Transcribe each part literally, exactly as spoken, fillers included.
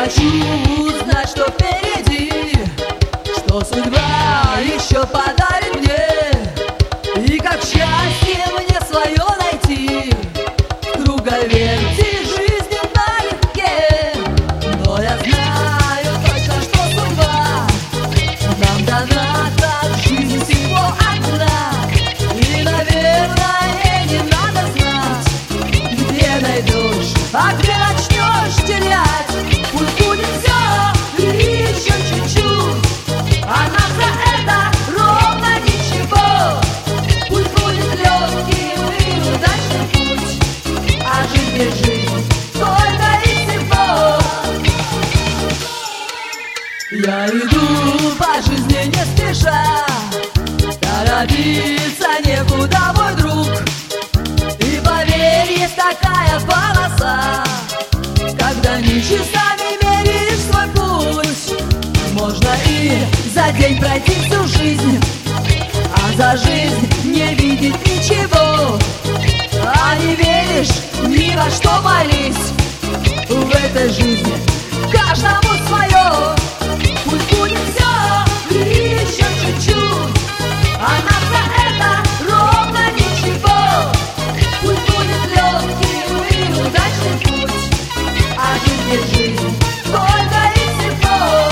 хочу знать, что впереди, что судьба еще подарит мне, и как счастье мне свое найти в круговерти жизни налегке. Но я знаю точно, что судьба нам дана, так жизнь всего одна. И, наверное, не надо знать, где найдешь, а где начнешь терять. Пусть будет все и еще чуть-чуть, а нам за это ровно ничего. Пусть будет легким и удачный путь, а жизнь без жизни только и всего. Я иду по жизни не спеша, торопиться некуда, мой друг. И поверь, есть такая полоса, когда не часами меряешь свой путь. Можно и за день пройти всю жизнь, а за жизнь не видеть ничего. А не веришь, ни во что молись, в этой жизни каждому свое. Пусть будет все и еще чуть-чуть, а нам за это ровно ничего. Пусть будет легким и удачный путь, а жизнь без жизни только и всего.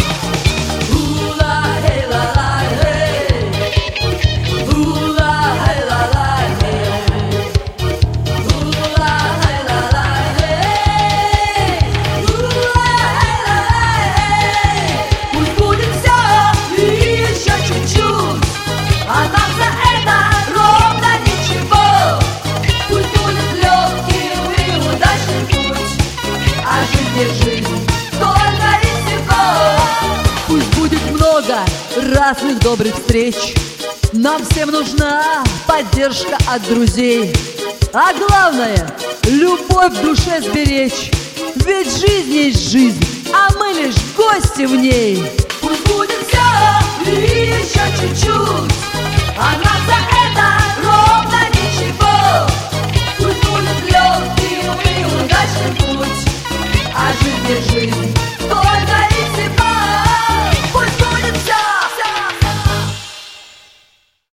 Ула, эй, ла, ла, эй. Ула, эй, ла, ла, эй. Ула, эй, ла, ла, эй. Ула, эй, ла, ла, эй. Пусть будет все и еще чуть-чуть, а нам за это ровно ничего. Пусть будет легким и удачный путь, а жизнь без жизни только и всего. Пусть будет много разных добрых встреч, нам всем нужна поддержка от друзей. А главное, любовь в душе сберечь, ведь жизнь есть жизнь, а мы лишь гости в ней. Пусть будет все и еще чуть-чуть, а нам за это